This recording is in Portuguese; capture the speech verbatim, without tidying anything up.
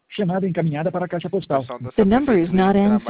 Chamada encaminhada para a caixa postal. The number is not answered.